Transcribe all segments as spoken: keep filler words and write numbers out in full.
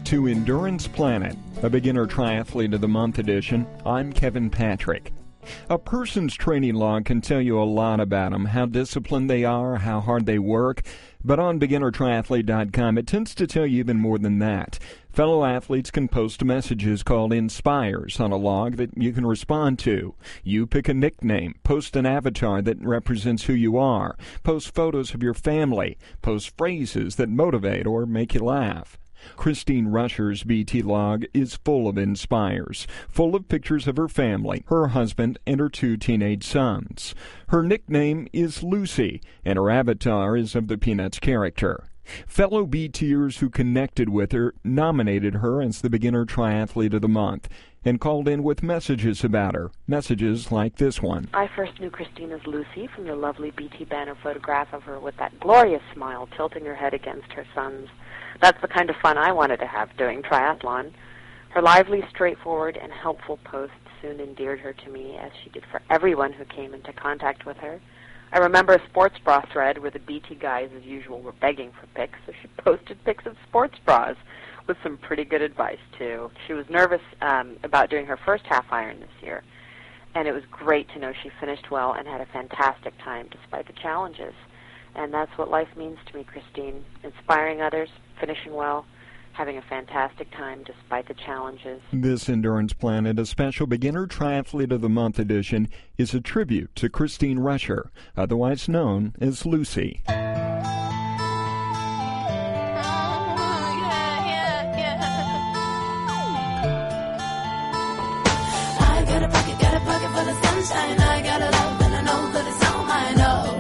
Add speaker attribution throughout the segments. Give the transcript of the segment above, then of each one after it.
Speaker 1: to Endurance Planet, a beginner triathlete of the month edition. I'm Kevin Patrick. A person's training log can tell you a lot about them, how disciplined they are, how hard they work. But on beginner triathlete dot com, it tends to tell you even more than that. Fellow athletes can post messages called inspires on a log that you can respond to. You pick a nickname, post an avatar that represents who you are, post photos of your family, post phrases that motivate or make you laugh. Christine Rusher's B T log is full of inspires, full of pictures of her family, her husband, and her two teenage sons. Her nickname is Lucy, and her avatar is of the Peanuts character. Fellow BTers who connected with her nominated her as the Beginner Triathlete of the Month and called in with messages about her, messages like this one.
Speaker 2: I first knew Christine as Lucy from the lovely B T banner photograph of her with that glorious smile tilting her head against her sons. That's the kind of fun I wanted to have doing triathlon. Her lively, straightforward, and helpful posts soon endeared her to me, as she did for everyone who came into contact with her. I remember a sports bra thread where the B T guys, as usual, were begging for pics, so she posted pics of sports bras with some pretty good advice, too. She was nervous um, about doing her first half iron this year, and it was great to know she finished well and had a fantastic time despite the challenges. And that's what life means to me, Christine. Inspiring others, finishing well, having a fantastic time despite the challenges.
Speaker 1: This Endurance Planet, a special Beginner Triathlete of the Month edition, is a tribute to Christine Rusher, otherwise known as Lucy.
Speaker 3: Oh, yeah, yeah, yeah. I got a pocket, got a pocket full of sunshine. I got a love and I know that it's all mine. Oh.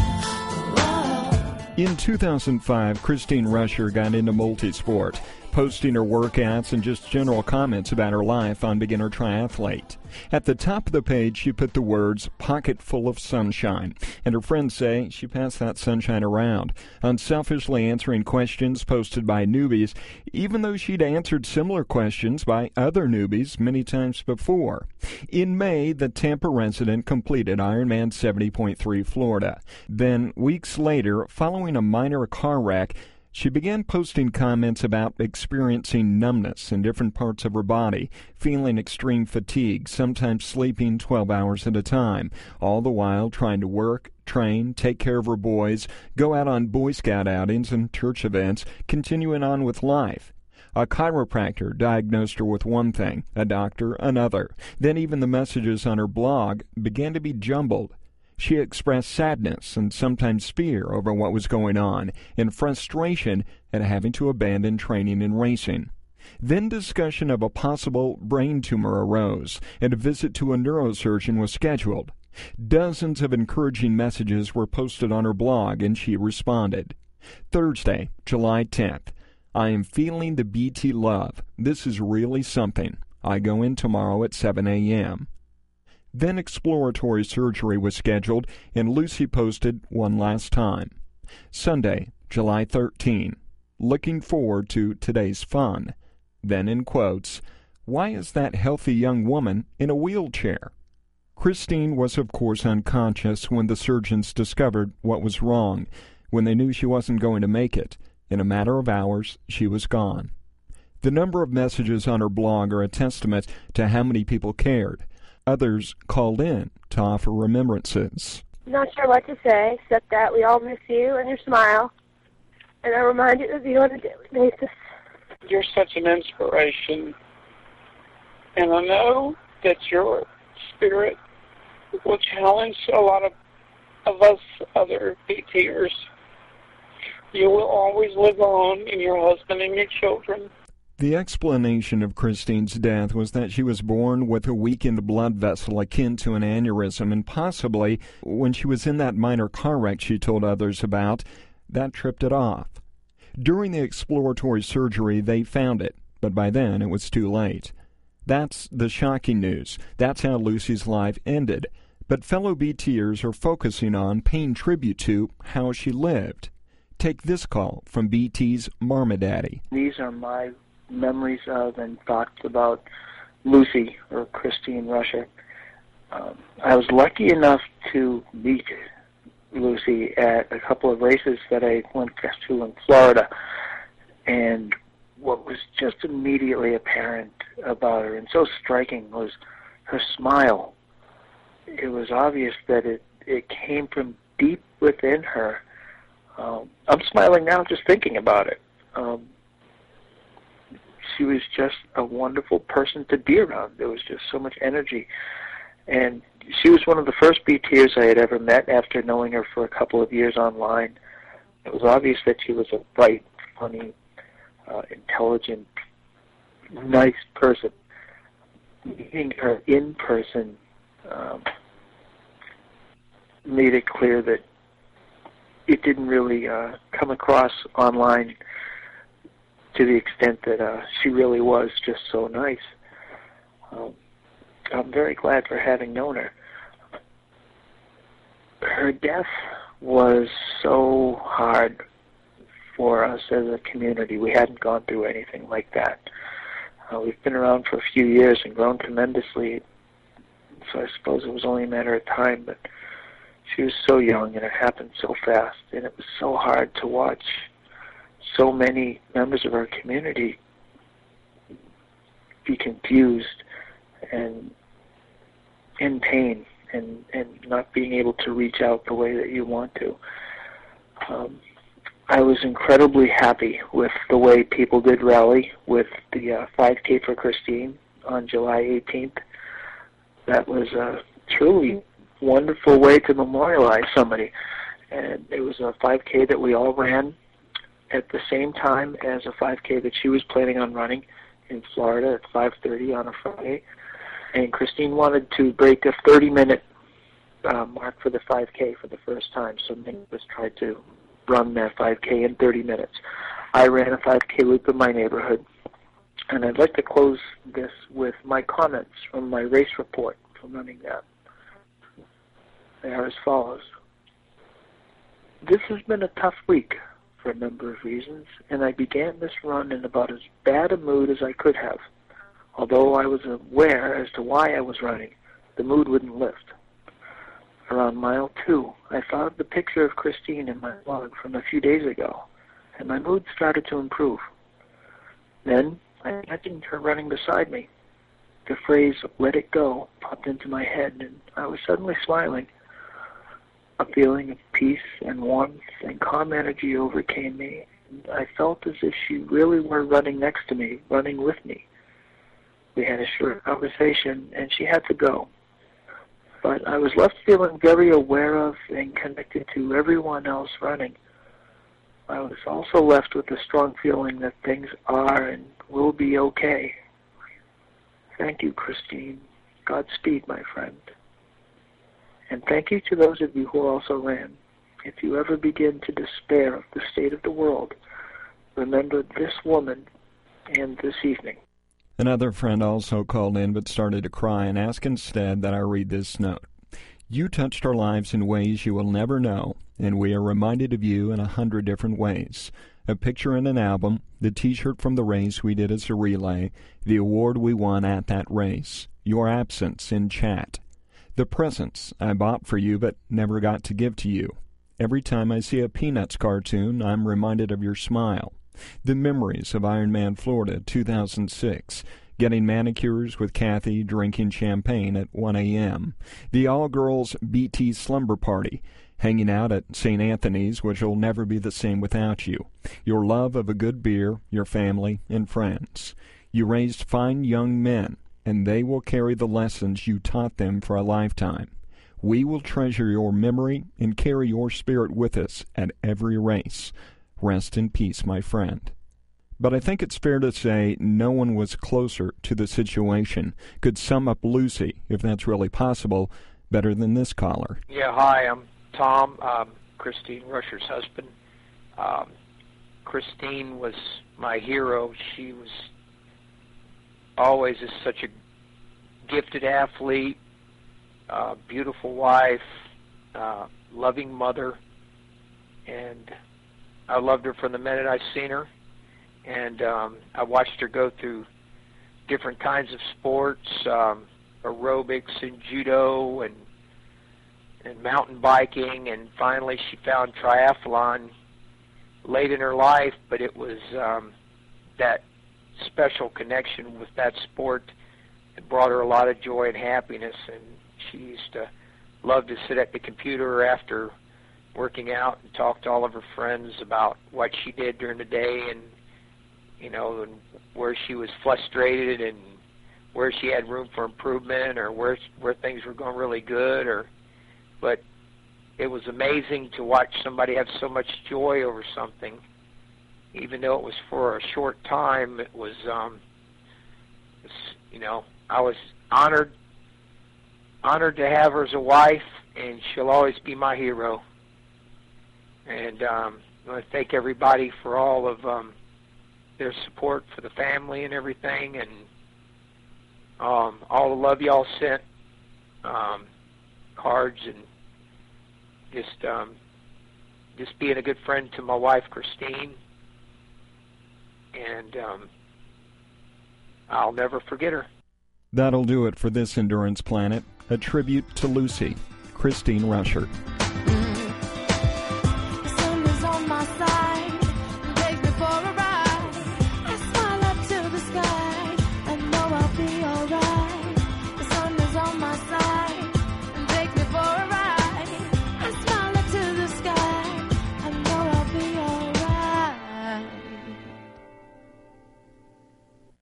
Speaker 1: In two thousand five, Christine Rusher got into multisport, posting her workouts and just general comments about her life on Beginner Triathlete. At the top of the page, she put the words, "pocket full of sunshine," and her friends say she passed that sunshine around, unselfishly answering questions posted by newbies, even though she'd answered similar questions by other newbies many times before. In May, the Tampa resident completed Ironman seventy point three Florida. Then, weeks later, following a minor car wreck, she began posting comments about experiencing numbness in different parts of her body, feeling extreme fatigue, sometimes sleeping twelve hours at a time, all the while trying to work, train, take care of her boys, go out on Boy Scout outings and church events, continuing on with life. A chiropractor diagnosed her with one thing, a doctor another. Then even the messages on her blog began to be jumbled. She expressed sadness and sometimes fear over what was going on, and frustration at having to abandon training and racing. Then discussion of a possible brain tumor arose, and a visit to a neurosurgeon was scheduled. Dozens of encouraging messages were posted on her blog, and she responded. Thursday, July tenth. I am feeling the B T love. This is really something. I go in tomorrow at seven a.m. Then exploratory surgery was scheduled, and Lucy posted one last time. Sunday, July thirteenth. Looking forward to today's fun. Then in quotes, why is that healthy young woman in a wheelchair? Christine was of course unconscious when the surgeons discovered what was wrong, when they knew she wasn't going to make it. In a matter of hours, she was gone. The number of messages on her blog are a testament to how many people cared. Others called in to offer remembrances.
Speaker 4: Not sure what to say, except that we all miss you and your smile, and are reminded of you on a daily basis.
Speaker 5: You're such an inspiration, and I know that your spirit will challenge a lot of, of us other BTers. You will always live on in your husband and your children.
Speaker 1: The explanation of Christine's death was that she was born with a weakened blood vessel akin to an aneurysm, and possibly, when she was in that minor car wreck she told others about, that tripped it off. During the exploratory surgery, they found it, but by then it was too late. That's the shocking news. That's how Lucy's life ended. But fellow BTers are focusing on paying tribute to how she lived. Take this call from B T's Marmadaddy.
Speaker 6: These are my memories of and thoughts about Lucy, or Christine Rusher. Um, I was lucky enough to beat Lucy at a couple of races that I went to in Florida, and what was just immediately apparent about her and so striking was her smile. It was obvious that it, it came from deep within her. Um, I'm smiling now just thinking about it. Um, she was just a wonderful person to be around. There was just so much energy. And she was one of the first B T ers I had ever met after knowing her for a couple of years online. It was obvious that she was a bright, funny, uh, intelligent, nice person. Meeting her in person um, made it clear that it didn't really uh, come across online to the extent that uh, she really was just so nice. Um, I'm very glad for having known her. Her death was so hard for us as a community. We hadn't gone through anything like that. Uh, we've been around for a few years and grown tremendously, so I suppose it was only a matter of time, but she was so young and it happened so fast, and it was so hard to watch so many members of our community be confused and in pain and, and not being able to reach out the way that you want to. Um, I was incredibly happy with the way people did rally with the uh, five K for Christine on July eighteenth. That was a truly wonderful way to memorialize somebody. And it was a five K that we all ran at the same time as a five K that she was planning on running in Florida at five thirty on a Friday. And Christine wanted to break a thirty-minute uh, mark for the five K for the first time, so many of us tried to run that five K in thirty minutes. I ran a five K loop in my neighborhood, and I'd like to close this with my comments from my race report from running that. They are as follows. This has been a tough week for a number of reasons, and I began this run in about as bad a mood as I could have. Although I was aware as to why I was running, the mood wouldn't lift. Around mile two, I thought of the picture of Christine in my blog from a few days ago, and my mood started to improve. Then I imagined her running beside me. The phrase, "let it go," popped into my head, and I was suddenly smiling. A feeling of peace and warmth and calm energy overcame me, and I felt as if she really were running next to me, running with me. We had a short conversation, and she had to go. But I was left feeling very aware of and connected to everyone else running. I was also left with a strong feeling that things are and will be okay. Thank you, Christine. Godspeed, my friend. And thank you to those of you who also ran. If you ever begin to despair of the state of the world, remember this woman and this evening.
Speaker 1: Another friend also called in but started to cry and asked instead that I read this note. You touched our lives in ways you will never know, and we are reminded of you in a hundred different ways. A picture in an album, the T-shirt from the race we did as a relay, the award we won at that race, your absence in chat, the presents I bought for you but never got to give to you. Every time I see a Peanuts cartoon, I'm reminded of your smile. The memories of Ironman Florida two thousand six, getting manicures with Kathy, drinking champagne at one a.m., the all-girls B T slumber party, hanging out at Saint Anthony's, which will never be the same without you, your love of a good beer, your family, and friends. You raised fine young men, and they will carry the lessons you taught them for a lifetime. We will treasure your memory and carry your spirit with us at every race. Rest in peace, my friend. But I think it's fair to say no one was closer to the situation, could sum up Lucy, if that's really possible, better than this caller.
Speaker 7: Yeah, hi, I'm Tom, um, Christine Rusher's husband. Um, Christine was my hero. She was always just such a gifted athlete, uh, beautiful wife, uh, loving mother, and I loved her from the minute I seen her, and um, I watched her go through different kinds of sports, um, aerobics and judo and and mountain biking, and finally she found triathlon late in her life, but it was um, that special connection with that sport. It brought her a lot of joy and happiness, and she used to love to sit at the computer after working out and talk to all of her friends about what she did during the day, and you know, and where she was frustrated and where she had room for improvement, or where where things were going really good. Or, but it was amazing to watch somebody have so much joy over something, even though it was for a short time. It was, um, it was you know, I was honored honored to have her as a wife, and she'll always be my hero. And um, I want to thank everybody for all of um, their support for the family and everything, and um, all the love y'all sent, um, cards, and just um, just being a good friend to my wife, Christine. And um, I'll never forget her.
Speaker 1: That'll do it for this Endurance Planet, a tribute to Lucy, Christine Rusher.